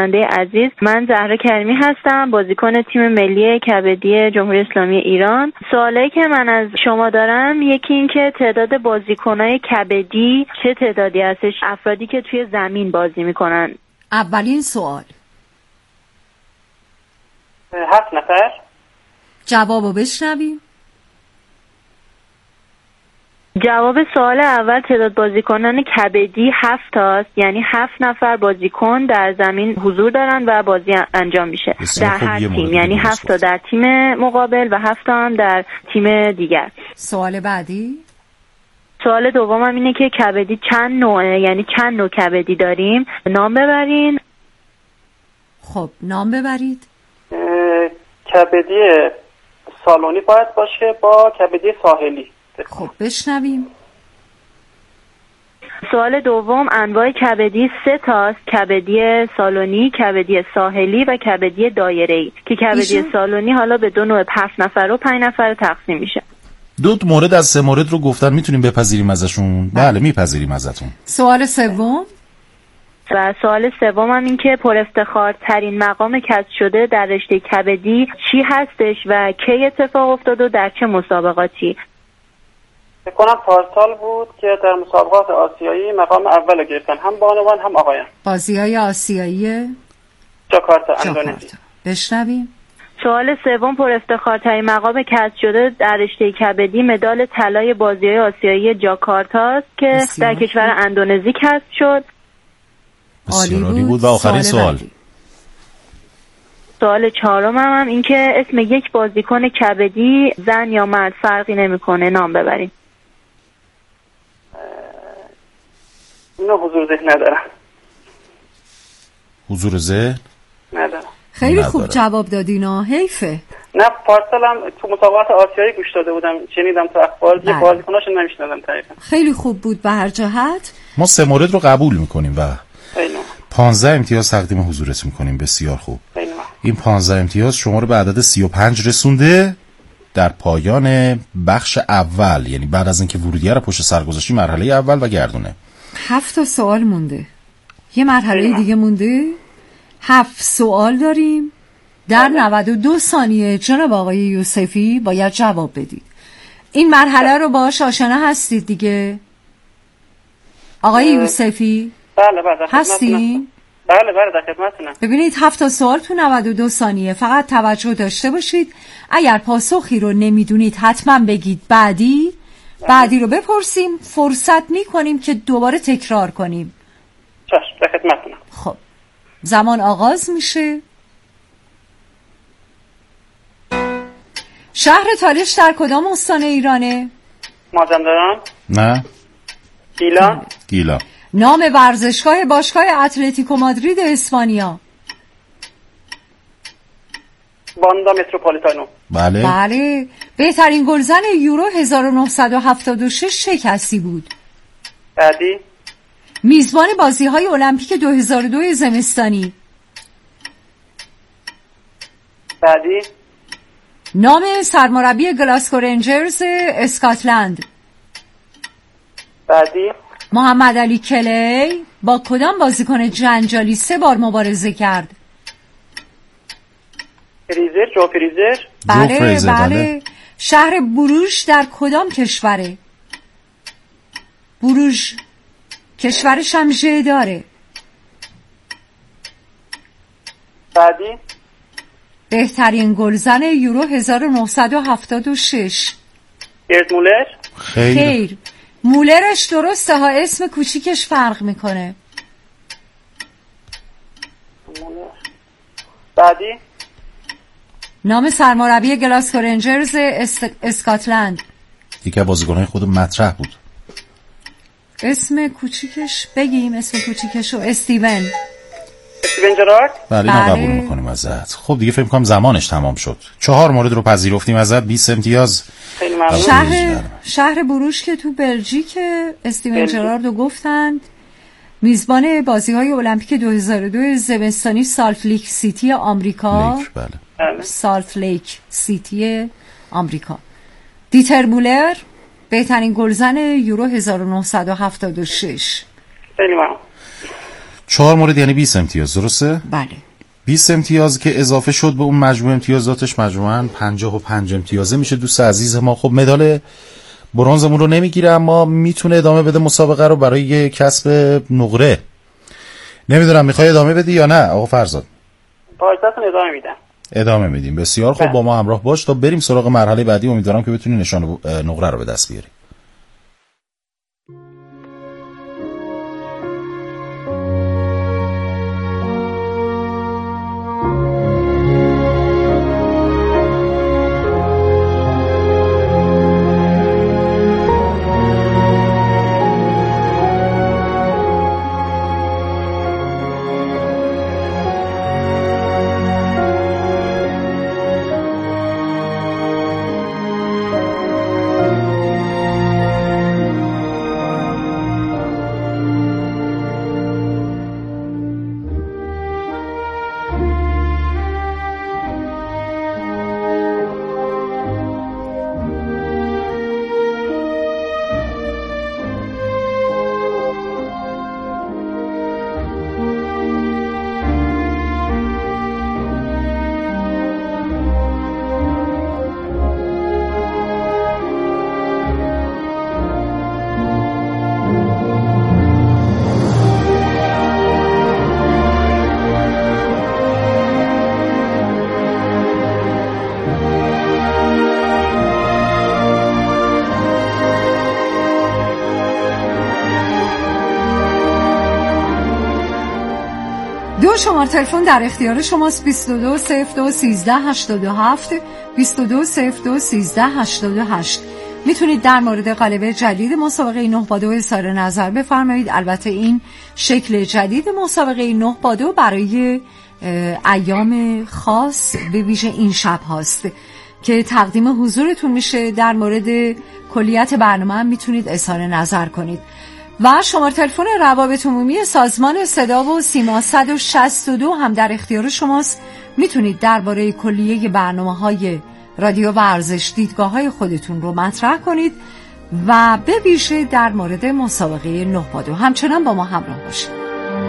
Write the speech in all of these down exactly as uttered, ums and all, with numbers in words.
کننده عزیز. من زهرا کریمی هستم، بازیکن تیم ملی کبدی جمهوری اسلامی ایران. سوالی که من از شما دارم یکی این که تعداد بازیکنای کبدی چه تعدادی هستش، افرادی که توی زمین بازی میکنن؟ اولین سوال. هفت نفر. جوابو بشنویم. جواب سوال اول تعداد بازیکنان کبدی هفت تاست، یعنی هفت نفر بازیکن در زمین حضور دارن و بازی انجام میشه در هر تیم، یعنی هفت تا در تیم مقابل و هفت تا هم در تیم دیگر. سوال بعدی. سوال دومم اینه که کبدی چند نوعه، یعنی چند نوع کبدی داریم، نام ببرین. خب نام ببرید. کبدی سالونی باید باشه با کبدی ساحلی. خب بشنویم. سوال دوم انواع کبدی سه تاست، کبدی سالونی، کبدی ساحلی و کبدی دایره‌ای که کبدی ایشون... سالونی حالا به دو نوع هفت نفر و پنج نفر تقسیم میشه. دو مورد از سه مورد رو گفتن، میتونیم بپذیریم ازشون؟ بله میپذیریم ازتون. سوال سوم. و سوال سوم هم این که پر افتخار ترین مقام کسب شده در رشته کبدی چی هستش و کی اتفاق افتاد و در چه مسابقاتی؟ فکر کنم پارسال بود که در مسابقات آسیایی مقام اول رو گرفتن، هم بانوان هم آقایان. بازی‌های آسیایی جاکارتا اندونزی. بشنویم. سوال سوم پر افتخارترین مقام کسب شده در رشته کبدی مدال طلای بازی‌های آسیایی جاکارتا است که در کشور اندونزی کسب شد. عالی بود. بود و آخرین سوال. سوال چهارم هم, هم این که اسم یک بازیکن کبدی زن یا مرد فرقی نمی‌کنه، نام ببرید. اینو حضور ذهن ندارم. حضور ذهن ندارم. خیلی ندارم. خوب جواب دادینا، حیفه. نه پارسالم تو مسابقات آسیایی گوش داده بودم، شنیدم تو اخبار، یه بازیکناشو نمیشنیدم تقریبا. خیلی خوب بود به هر جهت. ما سه مورد رو قبول میکنیم و اینو پانزده امتیاز تقدیم حضورت میکنیم. بسیار خوب. اینو. این پانزده امتیاز شما رو به عدد سی و پنج رسونده. در پایان بخش اول، یعنی بعد از اینکه ورودیه رو پشت سر گذاشتی، مرحله اول و گردونه. هفت تا سوال مونده، یه مرحله دیگه مونده. هفت سوال داریم. در نود و دو ثانیه جناب آقای یوسفی باید جواب بدید. این مرحله رو باهاش آشنا هستید دیگه آقای یوسفی؟ بله بله هستین؟ بله بله در خدمتتونم. ببینید هفت تا سوال تو نود و دو ثانیه، فقط توجه داشته باشید. اگر پاسخی رو نمیدونید حتما بگید بعدی. بعدی رو بپرسیم، فرصت میکنیم که دوباره تکرار کنیم. چشم در خدمتتونم. خب زمان آغاز میشه. شهر تالش در کدام استان ایرانه؟ مازندران. نه. گیلان. گیلان. نام ورزشگاه باشگاه اتلتیکو مادرید اسپانیا؟ واندا متروپولیتانو. بله. بله. بهترین گلزن یورو هزار و نهصد و هفتاد و شش چه کسی بود؟ بعدی. میزبان بازی‌های المپیک دو هزار و دو زمستانی؟ بعدی. نام سرمربی گلاسکو رنجرز اسکاتلند؟ بعدی. محمد علی کلی با کدام بازیکن جنجالی سه بار مبارزه کرد؟ فریزر، جو فریزر. بله فریزر بله. بله. شهر بروژ در کدام کشوره؟ بروژ کشورش هم ژ داره. بعدی. بهترین گلزن یورو هزار و نهصد و هفتاد و شش؟ گرد مولر. خیر. خیر. مولرش درسته ها، اسم کوچیکش فرق میکنه. مولر. بعدی. نام سرمربی گلاسکو رنجرز است... اسکاتلند؟ یکی از بازیکن‌های خود مطرح بود. اسم کوچیکش بگیم، اسم کوچیکشو استیون. استیون جرارد. بله اینو قبول میکنیم ازت. خب دیگه فکر میکنم زمانش تمام شد. چهار مورد رو پذیرفتیم ازت، بیست امتیاز. خیلی ممنون. شهر شهر بروژ که تو بلژیک، استیون جرارد رو گفتند. میزبان بازی‌های المپیک دو هزار و دو زمستانی سالت لیک سیتی آمریکا. لیک بله. سالت لیک سیتی آمریکا. دیتر مولر بهترین گلزن یورو هزار و نهصد و هفتاد و شش. خیلی ممنون. چهار مورد یعنی بیست امتیاز، درسته؟ بله. بیست امتیاز که اضافه شد به اون مجموع امتیازاتش مجموعاً پنجاه و پنج امتیازه میشه. دوست عزیز ما خب مدال برنزمون رو نمیگیره اما میتونه ادامه بده مسابقه رو برای کسب نقره. نمیدونم میخوای ادامه بدی یا نه آقا فرزاد؟ با اجازهتون ادامه میدم. ادامه میدیم. بسیار خب، با ما همراه باش تا بریم سراغ مرحله بعدی. امیدوارم که بتونی نشان نقره رو به دست بیاری. دو شماره تلفن در اختیار شماست: بیست و دو صفر دو سیزده هشتاد و هفت بیست و دو صفر دو سیزده هشتاد و هشت. میتونید در مورد قالب جدید مسابقه نه با دو اظهار نظر بفرمایید. البته این شکل جدید مسابقه نه با دو برای ایام خاص به ویژه این شب هاست که تقدیم حضورتون میشه. در مورد کلیت برنامه هم میتونید اظهار نظر کنید. و شماره تلفن روابط عمومی سازمان صدا و سیما صد و شصت و دو هم در اختیار شماست. میتونید درباره کلیه برنامه‌های رادیو ورزش دیدگاه‌های خودتون رو مطرح کنید و به ویژه در مورد مسابقه نه با دو همچنان با ما همراه باشید.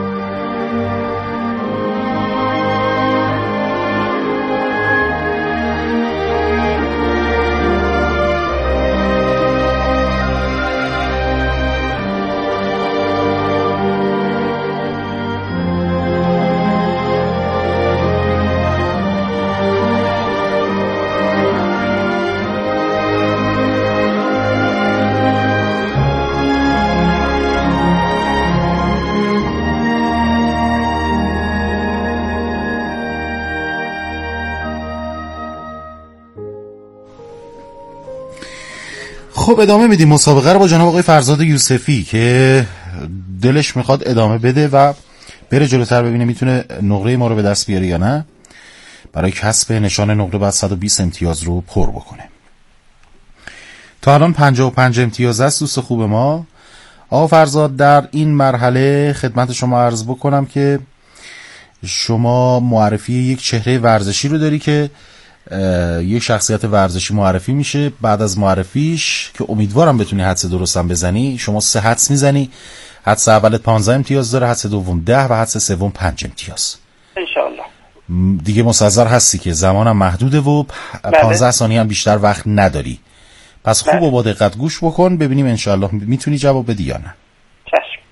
خب ادامه میدیم مسابقه رو با جناب آقای فرزاد یوسفی که دلش میخواد ادامه بده و بره جلوتر ببینه میتونه نقره ما رو به دست بیاره یا نه. برای کسب نشان نقره بعد صد و بیست امتیاز رو پر بکنه. تا الان پنجاه و پنج امتیاز است دوست خوب ما. آقا فرزاد در این مرحله خدمت شما عرض بکنم که شما معرفی یک چهره ورزشی رو داری که یک شخصیت ورزشی معرفی میشه. بعد از معرفیش که امیدوارم بتونی حدس درستم بزنی، شما سه حدس میزنی. حدس اولت پانزده امتیاز داره، حدس دوم ده و حدس سوم پنج امتیاز. انشالله. دیگه مستحضر هستی که زمانم محدوده و پانزده ثانیه هم بیشتر وقت نداری. پس خوب و با دقت گوش بکن ببینیم انشالله میتونی جواب بدی یا نه. چشم.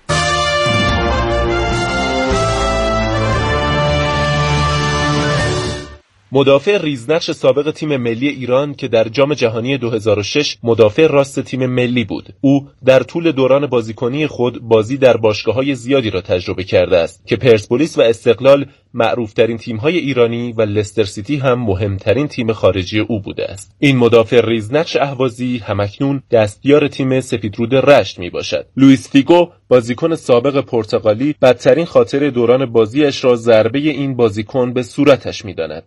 مدافع ریزنقش سابق تیم ملی ایران که در جام جهانی دو هزار و شش مدافع راست تیم ملی بود. او در طول دوران بازیکنی خود بازی در باشگاه‌های زیادی را تجربه کرده است که پرسپولیس و استقلال معروفترین تیم‌های ایرانی و لستر سیتی هم مهمترین تیم خارجی او بوده است. این مدافع ریزنقش اهوازی همکنون دستیار تیم سپیدرود رشت میباشد. لوئیس فیگو بازیکن سابق پرتغالی بدترین خاطر دوران بازیش را ضربه این بازیکن به صورتش می‌داند.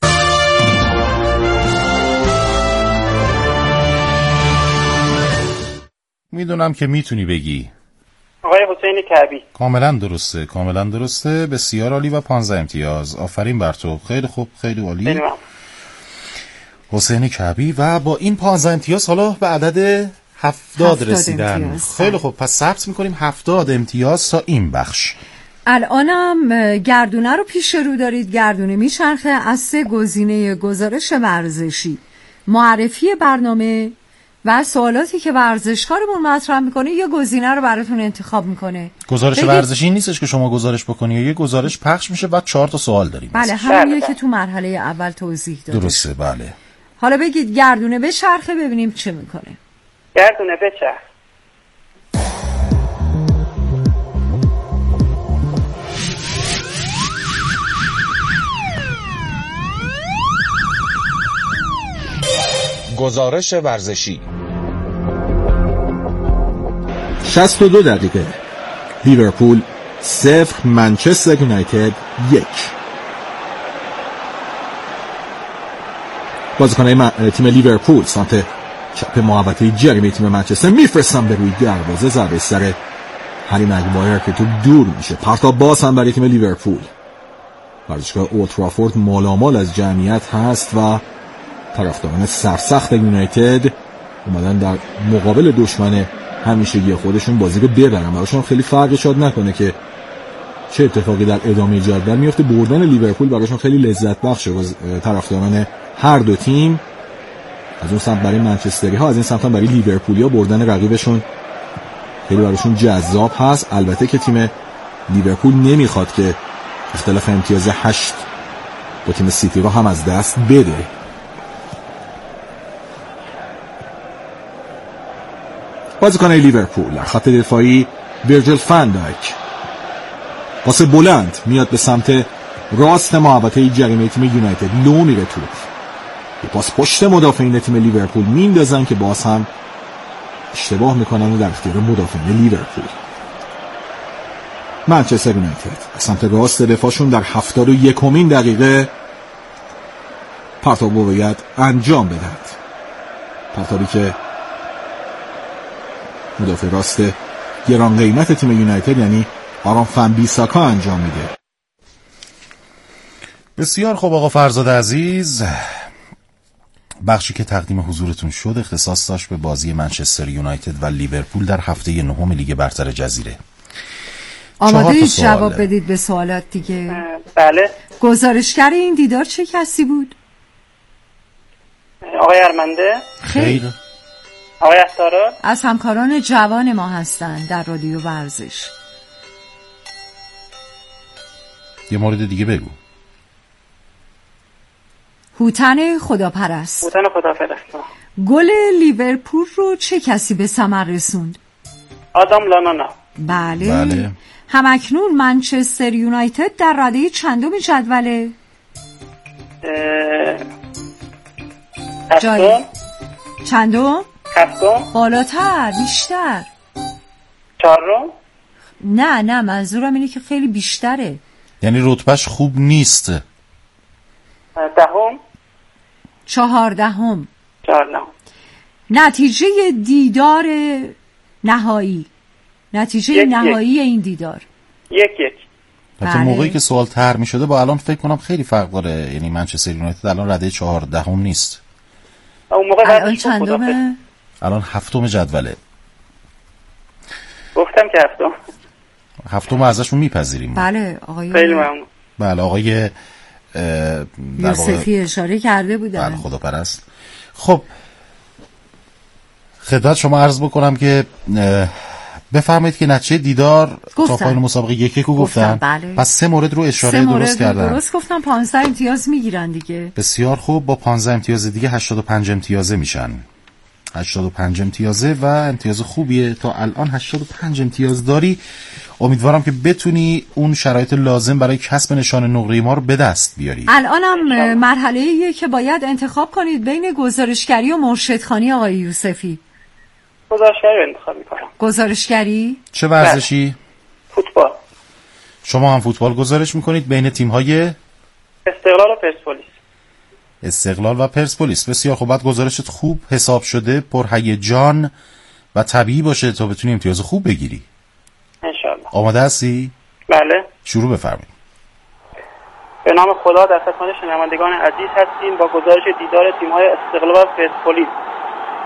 میدونم که میتونی بگی. آقای حسین کعبی. کاملا درسته، کاملا درسته. بسیار عالی و پانزده امتیاز. آفرین بر تو. خیلی خوب، خیلی عالی. بینم. حسین کعبی و با این پانزده امتیاز حالا به عدد هفتاد رسیدن. خیلی خوب، پس ثبت میکنیم هفتاد امتیاز تا این بخش. الانم گردونه رو پیش رو دارید. گردونه میچرخه از سه گزینه گزارش ورزشی، معرفی برنامه و سوالاتی که ورزشکارمون مطرح میکنه. یه گزینه رو براتون انتخاب میکنه. گزارش بگید... ورزشی نیستش که شما گزارش بکنی، یه گزارش پخش میشه بعد چهار تا سوال داریم. بله همونیه که تو مرحله اول توضیح داده. درسته بله. حالا بگید گردونه بچرخه ببینیم چه میکنه. گردونه بچرخ. گزارش ورزشی. شصت و دو دقیقه. لیورپول صفر، منچستر یونایتد یک. بازیکنان تیم لیورپول سمت چپ محوطه جریمه تیم منچستر میفرستن به روی دروازه. ضربه سر هری مگوایر که تو دور میشه. پرتاب باز هم برای تیم لیورپول. ورزشگاه اولد ترافورد مالامال از جمعیت هست و طرفداران سرسخت یونایتد اومدن در مقابل دشمن همیشگی خودشون بازی رو ببرن. براشون خیلی فرقی شاد نکنه که چه اتفاقی در ادامه جدول میفته. بردن لیورپول براشون خیلی لذت بخشه. طرفداران هر دو تیم از اون سمت برای منچستری ها، از این سمت هم برای لیورپولیا بردن رقیبشون خیلی براشون جذاب هست. البته که تیم لیورپول نمیخواد که اختلاف امتیاز هشت با تیم سیتی رو هم از دست بده. بازیکن لیورپول در خط دفاعی ویرجیل فان دایک، پاس بلند میاد به سمت راست محوطه جریمه تیم یونایتد. لو میره توپ. یه پاس پشت مدافعین تیم لیورپول میندازن که باز هم اشتباه میکنن و در اختیار مدافعین لیورپول. منچستر یونایتد از سمت راست دفاعشون در هفتاد و یکمین دقیقه پرتاب رو باید انجام بدن. پرتابی که مدافع راست گران قیمت تیم یونایتد یعنی آرام فن بیساکا انجام میده. بسیار خوب آقا فرزاد عزیز، بخشی که تقدیم حضورتون شد اختصاص داشت به بازی منچستر یونایتد و لیورپول در هفته نهم لیگ برتر جزیره. آماده اید جواب بدید به سوالات دیگه؟ بله. گزارشگر این دیدار چه کسی بود؟ آقای ارمنده. خیر. آقای اختارات از همکاران جوان ما هستند در رادیو ورزش. یه مورد دیگه بگو. هوتن خداپرست. هوتن خداپرست. گل لیورپول رو چه کسی به ثمر رسوند؟ آدم لانانا. بله. بله. همکنون منچستر یونایتد در رده چندم جدوله؟ هفتم. چندم؟ هفتم. بالاتر، بیشتر. چهارم. نه نه منظورم اینه که خیلی بیشتره. یعنی رتبهش خوب نیست. دهم. چهاردهم. چهاردهم. نتیجه دیدار نهایی، نتیجه یک نهایی یک. این دیدار یک یک. حتی بله. موقعی که سوال طرح می شده با الان فکر کنم خیلی فرق داره. یعنی منچستر یونایتد الان رده چهاردهم نیست. اون موقع الان چندمه؟ الان هفتم جدوله. گفتم که هفتم. هفتم ازشون میپذیریم. بله آقای خیلی ممنون. بله آقای یوسفی اشاره کرده بودن. بله خداپرست. خب خدمت شما عرض بکنم که بفرمایید که نتیجه دیدار تا پایان مسابقه یک یک رو گفتن. بله. پس سه مورد رو اشاره سه مورد درست کردن. درست گفتم. پانزده امتیاز میگیرن دیگه. بسیار خوب. با پانزده امتیاز دیگه هشتاد و پنج امتیازه میشن. هشتاد و پنج امتیازه و امتیاز خوبیه. تا الان هشتاد و پنج امتیاز داری. امیدوارم که بتونی اون شرایط لازم برای کسب نشان نقره ما رو به دست بیاری. الانم مرحله ایه که باید انتخاب کنید بین گزارشگری و مرشدخوانی. آقای یوسفی گزارشگری رو انتخاب میکنم. گزارشگری؟ چه ورزشی؟ فوتبال. شما هم فوتبال گزارش میکنید بین تیم‌های استقلال و پرسپولیس. استقلال و پرسپولیس. بسیار خوب. بعد گزارشت خوب حساب شده، پرهیجان و طبیعی باشه تا بتونی امتیاز خوب بگیری انشالله. آماده هستی؟ بله. شروع بفرمایید. به نام خدا در خدمت شنوندگان عزیز هستیم با گزارش دیدار تیم‌های استقلال و پرسپولیس.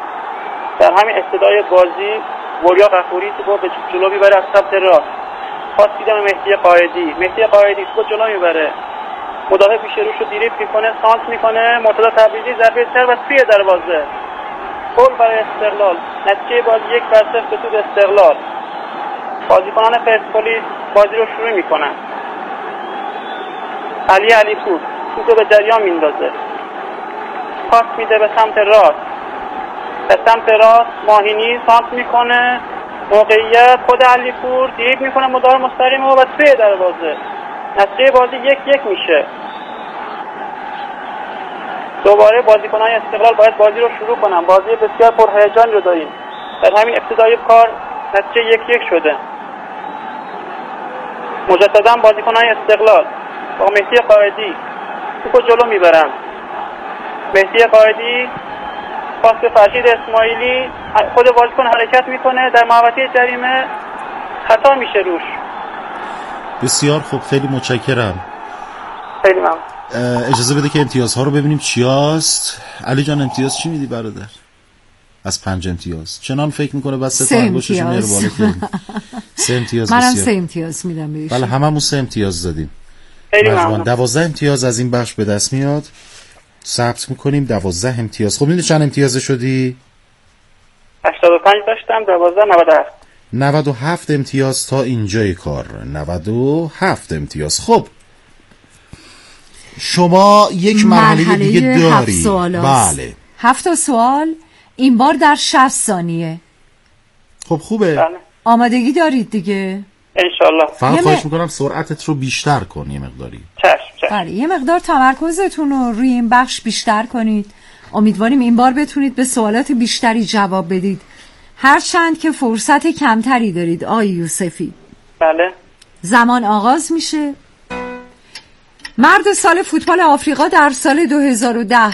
در همین ابتدای بازی وریا غفوری توپ به جلو میبره از سمت راست. پاس میدم مهدی قائدی. مهدی قائدی توپ جلو میبره، مدافع پیش روش رو دیریب میکنه، سانت میکنه، مرتضی تبریزی ضربه سر و توی دروازه. گل برای استقلال. نتیجه بازی یک بر صفر به سود استقلال. بازیکنان پرسپولیس بازی رو شروع میکنن. علی علیپور توپ به جریان میندازه، پاس میده به سمت راست، به سمت راست ماهینی سانت میکنه، موقعیت خود علیپور دیریب میکنه، مدار مستقیم و توی دروازه. نتیجه بازی یک یک میشه. دوباره بازیکنان استقلال باید بازی رو شروع کنن. بازی بسیار پرهیجان رو داریم. در همین ابتدای کار نتیجه یک یک شده. مجددا بازیکنان استقلال با مهدی قائدی توپو جلو میبرن. مهدی قائدی پاس به فرشید اسماعیلی، خود بازیکن حرکت میکنه در محوطه جریمه، خطا میشه روش. بسیار خوب، خیلی متشکرم. خیلی ممنون. اجازه بده که امتیازها رو ببینیم چی هست. علی جان امتیاز چی میدی برادر؟ از پنج امتیاز چنان فکر میکنه بس سه تا انگشتش میاره بالا که سه امتیاز. منم سه امتیاز میدم بهش. بله هممون سه امتیاز دادیم. خیلی ممنون. دوازده امتیاز از این بخش به دست میاد. ثبت میکنیم دوازده امتیاز. خب میدونی چند امتیاز شدی؟ هشتاد و پنج داشتم، دوازده نود و هفت. نود و هفت امتیاز تا اینجای کار. نود و هفت امتیاز. خب شما یک مرحله, مرحله دیگه داری. بله. هفت سوال این بار در شصت ثانیه. خب خوبه. بله. آمادگی دارید دیگه؟ انشالله. فقط خواهش میکنم سرعتت رو بیشتر کن یه مقداری. چشم چشم. بله یه مقدار تمرکزتون رو روی این بخش بیشتر کنید. امیدواریم این بار بتونید به سوالات بیشتری جواب بدید، هرچند که فرصت کمتری دارید. آقای یوسفی بله. زمان آغاز میشه. مرد سال فوتبال آفریقا در سال دو هزار و ده.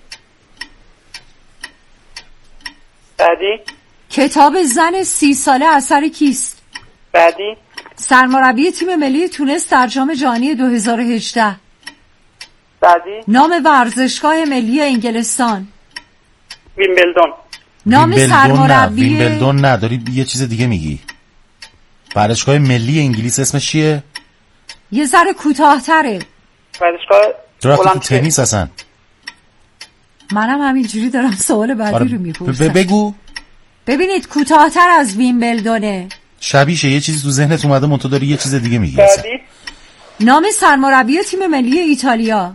بعدی. کتاب زن سی ساله اثر کیست؟ بعدی. سرمربی تیم ملی تونس در جام جهانی دو هزار و هجده. بعدی. نام ورزشگاه ملی انگلستان. ویمبلدون. نام سرمربی ویمبلدون نداری یه چیز دیگه میگی. ورزشگاه ملی انگلیس اسمش چیه؟ یه ذره کوتاه‌تره. ورزشگاه تو تنیس هستن. منم همینجوری دارم سوال بعدی آره رو میپرسم. بگو. ببینید کوتاه‌تر از ویمبلدونه. شبیشه یه چیزی تو ذهنت اومده منتو داری یه چیز دیگه میگی. بعدی. نام سرمربی تیم ملی ایتالیا.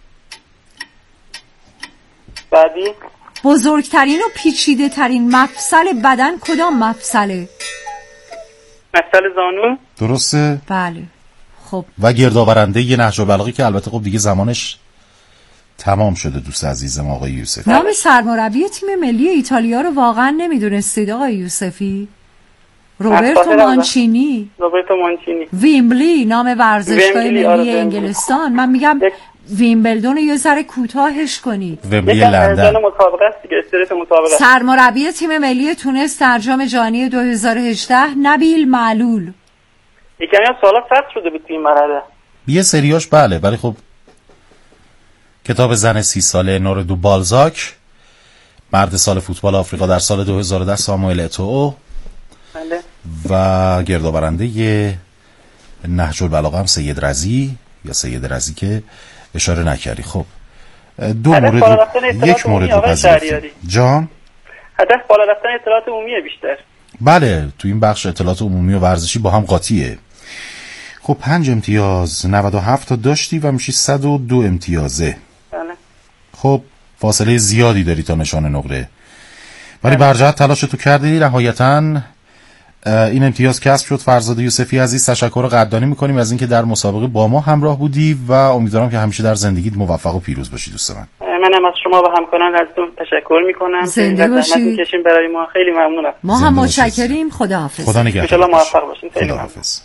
بعدی. بزرگترین و پیچیده ترین مفصل بدن کدام مفصله؟ مفصل زانو. درسته؟ بله. خب و گردآورنده یه نهج البلاغه که البته خب دیگه زمانش تمام شده دوست عزیزم آقای یوسفی. نام سرمربی تیم ملی ایتالیا رو واقعا نمیدونستید آقای یوسفی؟ روبرتو مانچینی. روبرتو مانچینی. ویمبلی نام ورزشگاه ملی آره انگلستان. من میگم ویمبلدون رو یه ذره کوتاهش کنید. ویمبلی لندن. مسابقه است دیگه، استرس مسابقه. سرمربی تیم ملی تونس در جام جهانی دو هزار و هجده نبیل معلول. یکمی از سوالات سخت شده بود تو این مرحله. یه سریاش بله، ولی خب کتاب زن سی ساله نوردو بالزاک، مرد سال فوتبال آفریقا در سال دو هزار و ده ساموئل اتو، بله. و گردآورنده نهج البلاغه هم سید رضی یا سید رضی که اشاره نکردی. خب دو مورد رو یک مورد رو پذیرفتیم. جان هدف بالا رفتن اطلاعات عمومیه بیشتر. بله تو این بخش اطلاعات عمومی و ورزشی با هم قاطیه. خب پنج امتیاز، نود و هفت تا داشتی و میشی صد و دو امتیازه. بله. خب فاصله زیادی داری تا نشان نقره، ولی برجهت تلاش تو کردی. نهایتاً این امتیاز کسب شد. فرزاد یوسفی عزیز تشکر قدردانی میکنیم از اینکه در مسابقه با ما همراه بودی و امیدوارم که همیشه در زندگیت موفق و پیروز باشی دوست من. منم از شما و همکاران ازتون تشکر میکنم. زنده باشید. کشیم برای ما خیلی ممنونم. ما هم متشکریم. خداحافظ. خدا نگهدار. ان شاء الله موفق باشین. خیلی خداحافظ.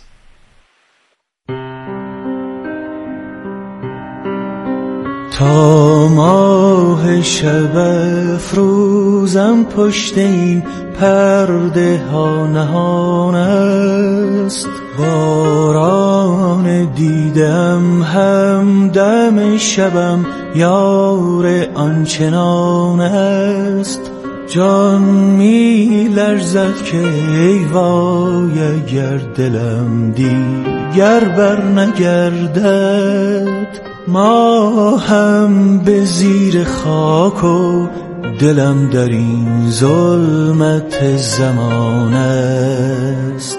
تا ماه شب افروزم پشت این پرده ها نهان است، باران دیدم همدم شبم یار آنچنان است. جان می لرزد که ای وای اگر دلم دیگر بر نگردد، ما هم به زیر خاک و دلم در این ظلمت زمان است.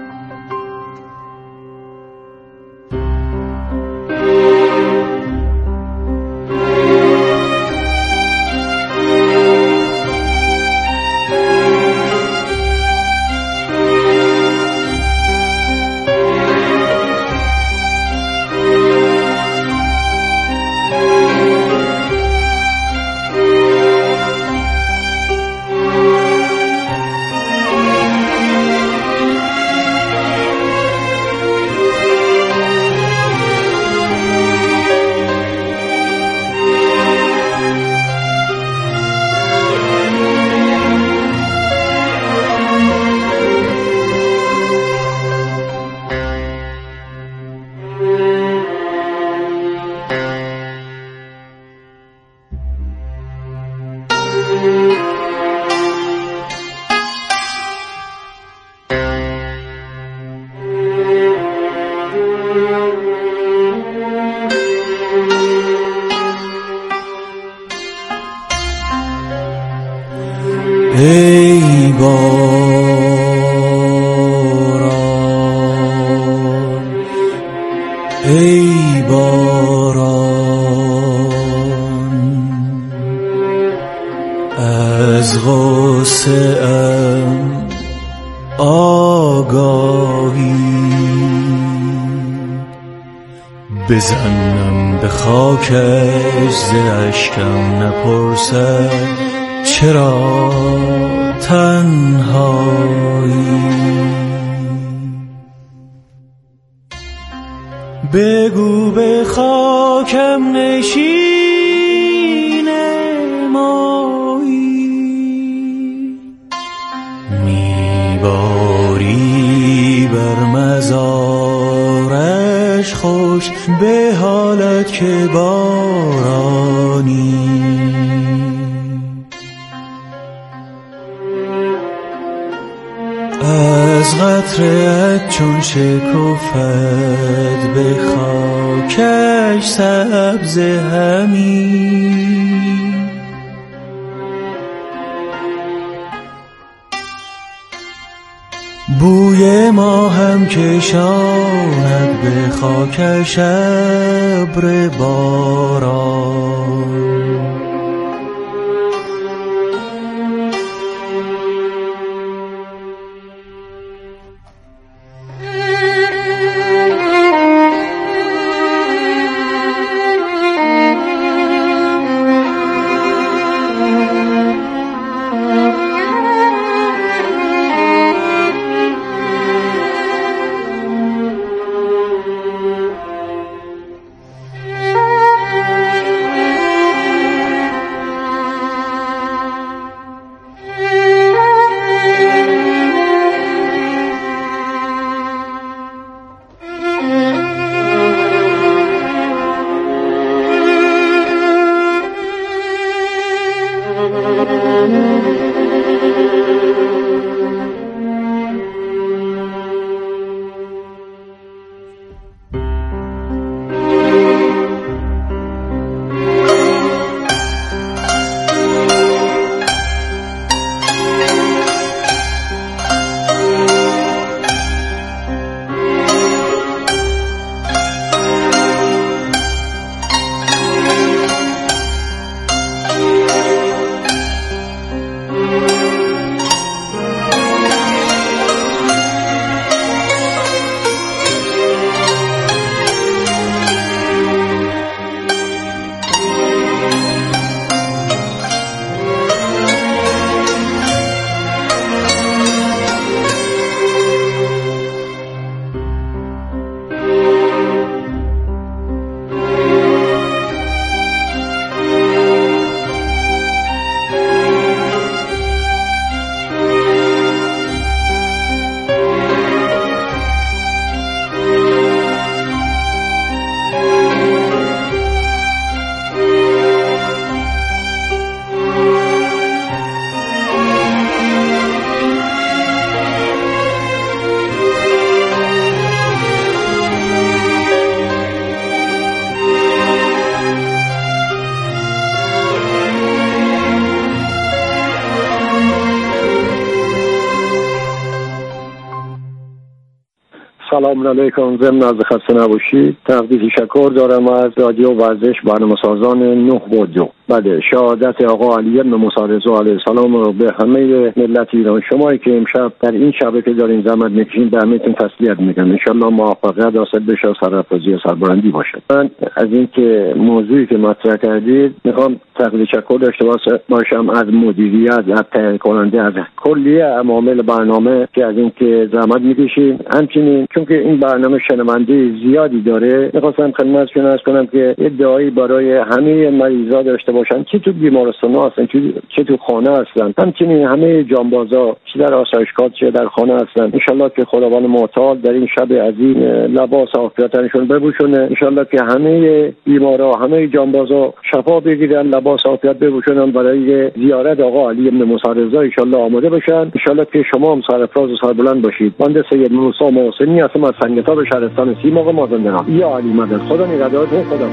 ای باران، ای باران، از غصه ام آگاهی بزنم به خاکش ز اشکم نپرسد چرا تنهایی. بگو به خاکم نشین مایی، میباری بر مزارش خوش به حالت که بارانی. از قطره‌ات چون شکفت به خاکش سبز همی، بوی ما هم کشاند به خاکش ابر باران. سلام علیکم. ضمن از خسته نباشید. تقدیر شکر دارم از رادیو ورزش برنامه‌سازان نه با دو. بله، شهادت آقا علی بن موسی رضا علیه السلام رو به همه ملت ایران، شمایی که امشب در این شبه که دارین زحمت میکشین، به همتون تسلیت میگم. ان شاء الله موفقیت حاصل بشه و سرافرازی و سربلندی باشه. من از اینکه موضوعی که مطرح کردید میخوام تقدیر شکر داشته باشم از مدیریت، از تهیه کننده، از کلیه عوامل برنامه که از اینکه زحمت میکشین. همچنین چون که این برنامه شنونده زیادی داره، میخواستم خدمتتون عرض کنم که ادعایی برای همه مریضا داشته باشن، چه تو بیمارستان‌ها هستن چه تو خانه هستن. همچنین همه جانبازا چه در آسایشگاه چه در خانه هستن. ان شاءالله که خداوند متعال در این شب عظیم لباس عافیتشون بپوشونه. ان شاءالله که همه بیمارا، همه جانبازا شفا بگیرن، لباس عافیت بپوشونن برای زیارت آقا علی بن موسی رضا ان شاءالله آماده باشن. ان شاءالله که شما هم سرفراز و سربلند باشید. بنده سید موسی محسنی هستم از سنگتاب شهرستان سیمرغ مازندران. یا علی مدد. خدا نگهدارتون. خدا.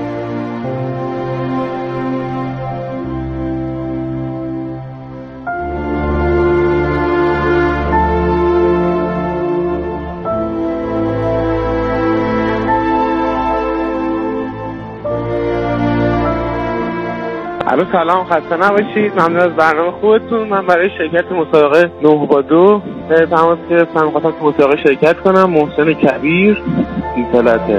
الو سلام، خسته نباشید. ممنون از برنامه خودتون. من برای شرکت مسابقه نه با دو تماس گرفتم، خواستم تو مسابقه شرکت کنم. محسن کبیر، ایتالت.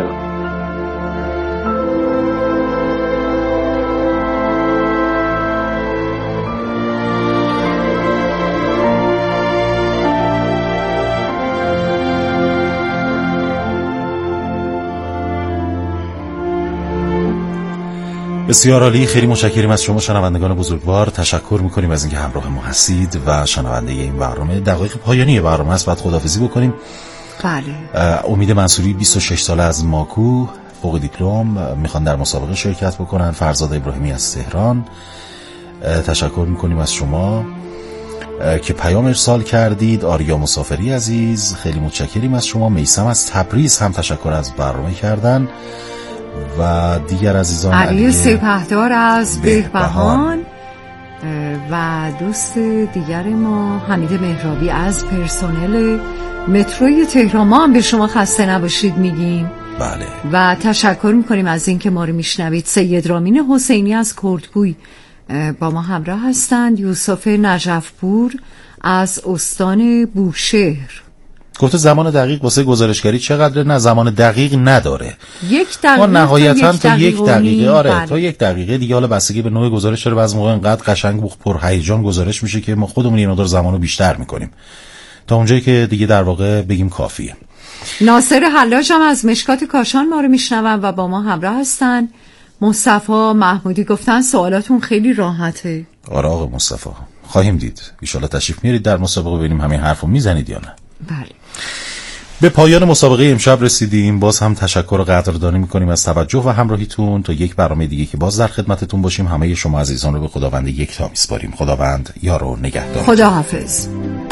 بسیار عالی. خیلی متشکریم از شما شنوندگان بزرگوار. تشکر میکنیم از اینکه همراه ما هستید و شنونده این برنامه. دقایق پایانی برنامه است، بعد خداحافظی بکنیم. بله. امید منصوری بیست و شش ساله از ماکو، فوق دیپلم، میخوان در مسابقه شرکت بکنن. فرزاد ابراهیمی از تهران. تشکر میکنیم از شما که پیام ارسال کردید. آریا مسافری عزیز، خیلی متشکریم از شما. میثم از تبریز هم تشکر از برنامه کردن و دیگر عزیزان. علی سپهدار از بهبهان و دوست دیگر ما حمید مهرابی از پرسنل متروی تهران. ما هم به شما خسته نباشید میگیم. بله. و تشکر میکنیم از این که ما رو میشنوید. سید رامین حسینی از کردگوی با ما همراه هستند. یوسف نجفپور از استان بوشهر گفته زمان دقیق واسه گزارشگری چقدره؟ نه، زمان دقیق نداره. یک دقیقه ما نهایتا تا یک دقیقه، آره بله. تا یک دقیقه دیگه. حالا بستگی به نوع گزارش داره. بعضی موقع انقدر قشنگ و پرهیجان گزارش میشه که ما خودمون یه مقدار زمانو بیشتر میکنیم تا اونجایی که دیگه در واقع بگیم کافیه. ناصر حلاج هم از مشکات کاشان ما رو میشنون و با ما همراه هستن. مصطفی محمودی گفتن سوالاتون خیلی راحته. آره آقا مصطفی، خواهیم دید. ان شاءالله تشریف میارید در مسابقه ببینیم همین حرفو میزنید یا نه. بله. به پایان مسابقه امشب رسیدیم. باز هم تشکر و قدردانی میکنیم از توجه و همراهیتون. تا یک برنامه دیگه که باز در خدمتتون باشیم، همه شما عزیزان رو به خداوند یکتا میسپاریم. خداوند یار و نگهدار. خدا حافظ.